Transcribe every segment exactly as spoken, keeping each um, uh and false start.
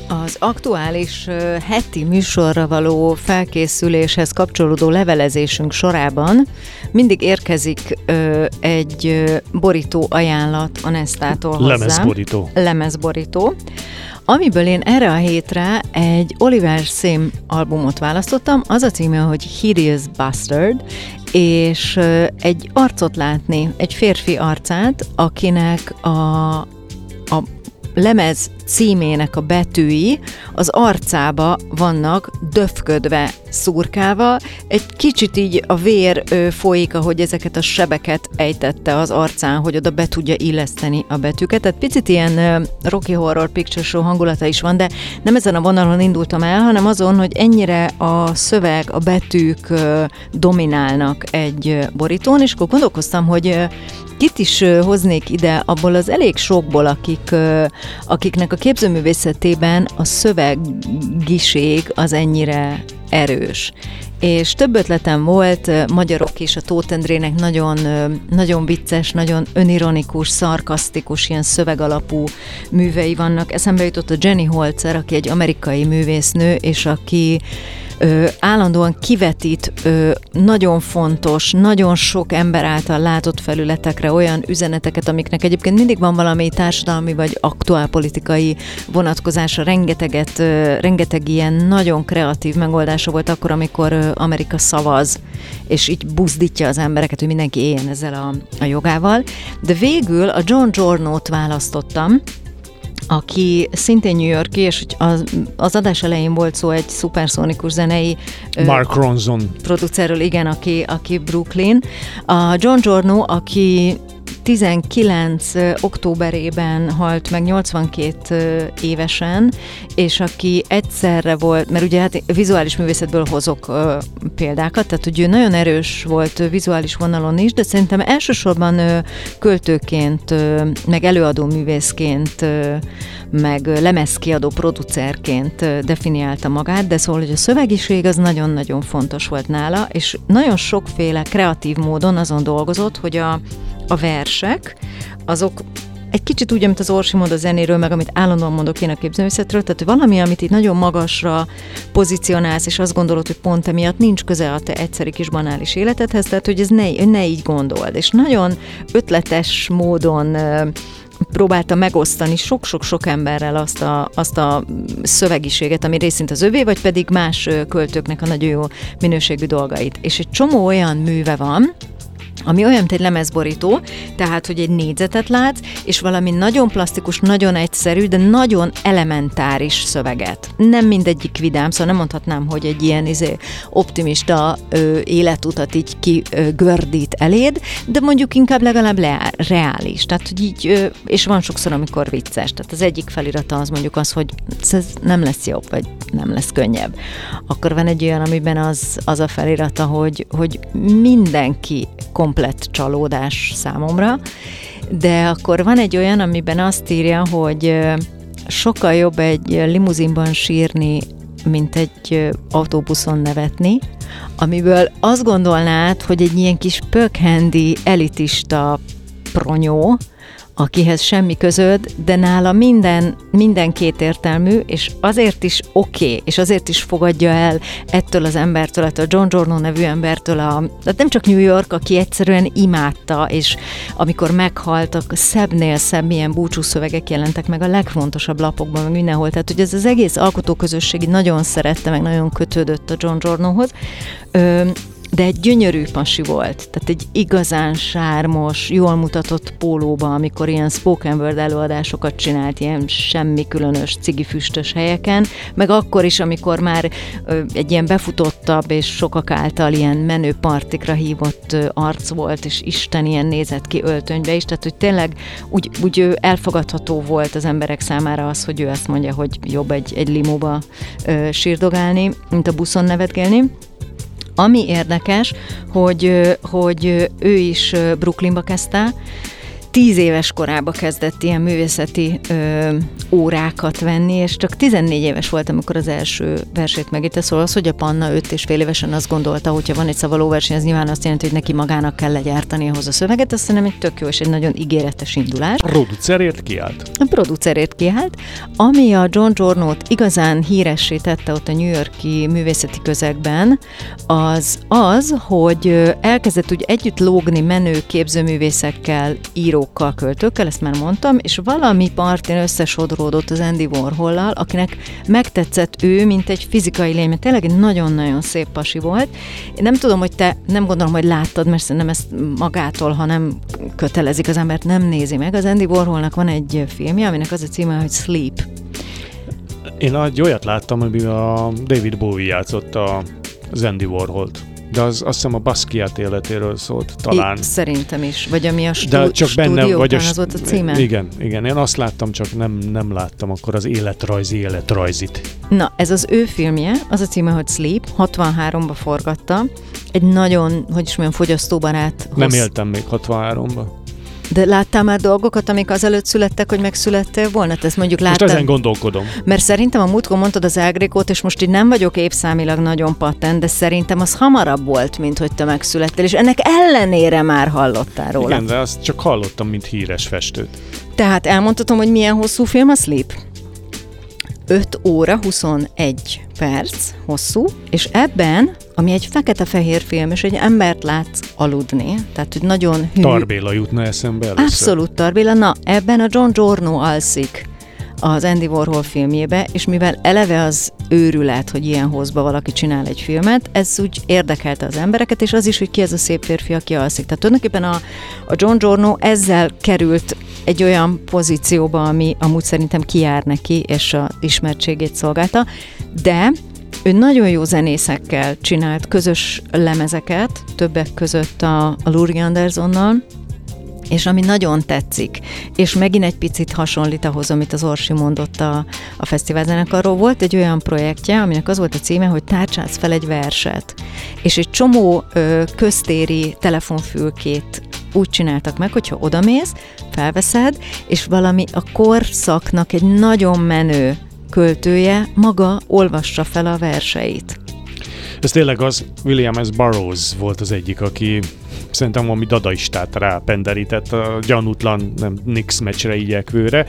Az aktuális uh, heti műsorra való felkészüléshez kapcsolódó levelezésünk sorában mindig érkezik uh, egy uh, borító ajánlat a Nestától hozzám. Lemezborító. Lemezborító. Amiből én erre a hétre egy Oliver Sim albumot választottam, az a címe, hogy Hideous Bastard, és uh, egy arcot látni, egy férfi arcát, akinek a, a lemez címének a betűi az arcába vannak döfködve, szurkálva. Egy kicsit így a vér ö, folyik, ahogy ezeket a sebeket ejtette az arcán, hogy oda be tudja illeszteni a betűket. Tehát picit ilyen ö, Rocky Horror Picture Show hangulata is van, de nem ezen a vonalon indultam el, hanem azon, hogy ennyire a szöveg, a betűk ö, dominálnak egy ö, borítón, és akkor gondolkoztam, hogy ö, kit is ö, hoznék ide abból az elég sokból, akik, ö, akiknek a képzőművészetében a szöveggiség az ennyire erős. És több ötletem volt, magyarok is, a Tóth Endrének nagyon, nagyon vicces, nagyon önironikus, szarkasztikus, ilyen szövegalapú művei vannak. Eszembe jutott a Jenny Holzer, aki egy amerikai művésznő, és aki Ö, állandóan kivetít ö, nagyon fontos, nagyon sok ember által látott felületekre olyan üzeneteket, amiknek egyébként mindig van valami társadalmi vagy aktuálpolitikai vonatkozása. Rengeteget, ö, rengeteg ilyen nagyon kreatív megoldása volt akkor, amikor ö, Amerika szavaz, és így buzdítja az embereket, hogy mindenki éljen ezzel a, a jogával. De végül a John Giornót választottam, aki szintén New York-i, és az, az adás elején volt szó egy szuperszónikus zenei Mark Ronson producerről, igen, aki, aki Brooklyn. A John Giorno, aki tizenkilenc októberében halt meg nyolcvankét évesen, és aki egyszerre volt, mert ugye hát vizuális művészetből hozok ö, példákat, tehát hogy ő nagyon erős volt vizuális vonalon is, de szerintem elsősorban ö, költőként, ö, meg előadó művészként, ö, meg lemezkiadó producerként ö, definiálta magát, de szóval, hogy a szövegiség az nagyon-nagyon fontos volt nála, és nagyon sokféle kreatív módon azon dolgozott, hogy a a versek, azok egy kicsit úgy, amit az Orsi mond a zenéről, meg amit állandóan mondok én a képzőművészetről, tehát valami, amit itt nagyon magasra pozícionálsz, és azt gondolod, hogy pont emiatt nincs köze a te egyszeri kis banális életedhez, tehát hogy ez ne, ne így gondold. És nagyon ötletes módon próbálta megosztani sok-sok-sok emberrel azt a, azt a szövegiséget, ami részint az övé, vagy pedig más költőknek a nagyon jó minőségű dolgait. És egy csomó olyan műve van, ami olyan, mint egy lemezborító, tehát, hogy egy négyzetet látsz, és valami nagyon plastikus, nagyon egyszerű, de nagyon elementáris szöveget. Nem mindegyik vidám, szóval nem mondhatnám, hogy egy ilyen izé, optimista ö, életutat így kigördít eléd, de mondjuk inkább legalább le, reális. Tehát, hogy így, ö, és van sokszor, amikor vicces. Tehát az egyik felirata az mondjuk az, hogy ez nem lesz jobb, vagy nem lesz könnyebb. Akkor van egy olyan, amiben az, az a felirata, hogy, hogy mindenki komplett csalódás számomra, de akkor van egy olyan, amiben azt írja, hogy sokkal jobb egy limuzinban sírni, mint egy autóbuszon nevetni, amiből azt gondolnád, hogy egy ilyen kis pökhendi, elitista pronyó, akihez semmi közöd, de nála minden, minden kétértelmű, és azért is oké, okay, és azért is fogadja el ettől az embertől, ettől a John Giorno nevű embertől, a, nem csak New York, aki egyszerűen imádta, és amikor meghaltak, szebbnél szebb ilyen búcsúszövegek jelentek meg a legfontosabb lapokban, meg mindenhol, tehát hogy ez az egész alkotóközösség nagyon szerette, meg nagyon kötődött a John Giornohoz. Ö, de egy gyönyörű pasi volt, tehát egy igazán sármos, jól mutatott pólóba, amikor ilyen spoken word előadásokat csinált, ilyen semmi különös cigifüstös helyeken, meg akkor is, amikor már ö, egy ilyen befutottabb és sokak által ilyen menő partikra hívott ö, arc volt, és Isten ilyen nézett ki öltönybe is, tehát hogy tényleg úgy, úgy elfogadható volt az emberek számára az, hogy ő azt mondja, hogy jobb egy, egy limóba ö, sírdogálni, mint a buszon nevetgélni. Ami érdekes, hogy, hogy ő is Brooklynba kezdte, tíz éves korába kezdett ilyen művészeti ö, órákat venni, és csak tizennégy éves volt, amikor az első versét megírta, szóval az, hogy a Panna öt és fél évesen azt gondolta, hogyha van egy szavalóverseny, ez nyilván azt jelenti, hogy neki magának kell legyártani ahhoz a szöveget, azt hiszem egy tök jó és egy nagyon ígéretes indulás. A producerért kiállt. A producerért kiállt, ami a John Giornót igazán híressé tette ott a New York-i művészeti közegben, az az, hogy elkezdett úgy együtt lógni menő képzőművészekkel, írókkal, költőkkel, ezt már mondtam, és valami partin összesodródott az Andy Warhollal, akinek megtetszett ő, mint egy fizikai lény, mert tényleg egy nagyon-nagyon szép pasi volt. Én nem tudom, hogy te, nem gondolom, hogy láttad, mert szerintem ezt magától, ha nem kötelezik az embert, nem nézi meg. Az Andy Warholnak van egy filmje, aminek az a címe, hogy Sleep. Én egy olyat láttam, amiben a David Bowie játszott a, az Andy Warholt. De az, azt hiszem a Basquiat életéről szólt, talán. I, szerintem is. Vagy ami a stú- De csak benne, vagy a az volt a címe? Igen, igen. Én azt láttam, csak nem, nem láttam akkor az életrajzi életrajzit. Na, ez az ő filmje, az a címe, hogy Sleep, hatvanháromba forgatta. Egy nagyon, hogy is mondjam, fogyasztóbarát. Nem hossz... éltem még hatvanháromba. De láttál már dolgokat, amik azelőtt születtek, hogy megszülettél volna? Te ezt mondjuk láttál? Most ezen gondolkodom. Mert szerintem a múltkor mondtad az Ágrékót, és most így nem vagyok évszámilag nagyon patent, de szerintem az hamarabb volt, mint hogy te megszülettél, és ennek ellenére már hallottál róla. Igen, de azt csak hallottam, mint híres festőt. Tehát elmondhatom, hogy milyen hosszú film a Sleep? öt óra huszonegy perc hosszú, és ebben, ami egy fekete-fehér film, és egy embert látsz aludni, tehát hogy nagyon hű. Tarbéla jutna eszembe először. Abszolút Tarbéla. Na, ebben a John Giorno alszik az Andy Warhol filmjébe, és mivel eleve az őrület, hogy ilyen hosszba valaki csinál egy filmet, ez úgy érdekelte az embereket, és az is, hogy ki ez a szép férfi, aki alszik. Tehát tulajdonképpen a, a John Giorno ezzel került egy olyan pozícióba, ami amúgy szerintem kijár neki, és a ismertségét szolgálta, de ő nagyon jó zenészekkel csinált közös lemezeket, többek között a, a Laurie Andersonnal, és ami nagyon tetszik, és megint egy picit hasonlít ahhoz, amit az Orsi mondott a, a fesztiválzenekarról, volt egy olyan projektje, aminek az volt a címe, hogy tárcsáz fel egy verset, és egy csomó ö, köztéri telefonfülkét úgy csináltak meg, hogyha odamész, felveszed, és valami a korszaknak egy nagyon menő költője maga olvassa fel a verseit. Ez tényleg az, William S. Burroughs volt az egyik, aki szerintem valami dadaistát rápenderített a gyanútlan nem, Knicks meccsre igyekvőre.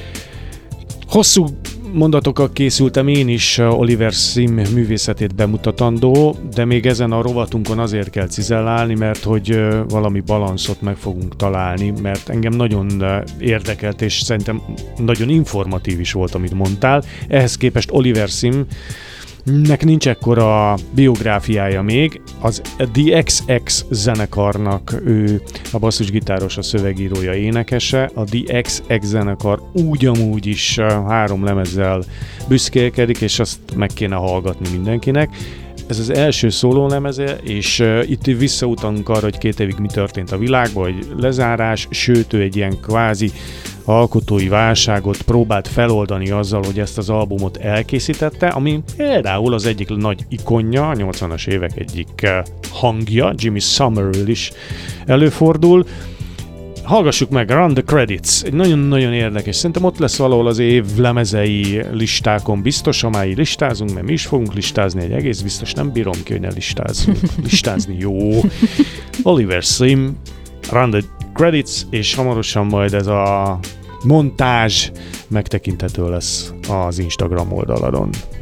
Hosszú mondatokkal készültem én is Oliver Sim művészetét bemutatandó, de még ezen a rovatunkon azért kell cizellálni, mert hogy valami balanszot meg fogunk találni, mert engem nagyon érdekelt, és szerintem nagyon informatív is volt, amit mondtál. Ehhez képest Oliver Sim nek nincs ekkora biográfiája még, az The iksz iksz zenekarnak ő a basszusgitáros, a szövegírója, énekese, a The iksz iksz zenekar úgy amúgy is három lemezzel büszkélkedik, és azt meg kéne hallgatni mindenkinek. Ez az első szóló lemeze, és uh, itt visszautalunk arra, hogy két évig mi történt a világban, hogy lezárás, sőt ő egy ilyen kvázi alkotói válságot próbált feloldani azzal, hogy ezt az albumot elkészítette, ami például az egyik nagy ikonja, a nyolcvanas évek egyik uh, hangja, Jimmy Somerville is előfordul. Hallgassuk meg, Run the Credits, egy nagyon-nagyon érdekes, szerintem ott lesz valahol az év lemezei listákon biztos, amely listázunk, mert mi is fogunk listázni, egy egész biztos, nem bírom ki, hogy ne listázzunk. Listázni jó. Oliver Sim, Run the Credits, és hamarosan majd ez a montázs megtekinthető lesz az Instagram oldaladon.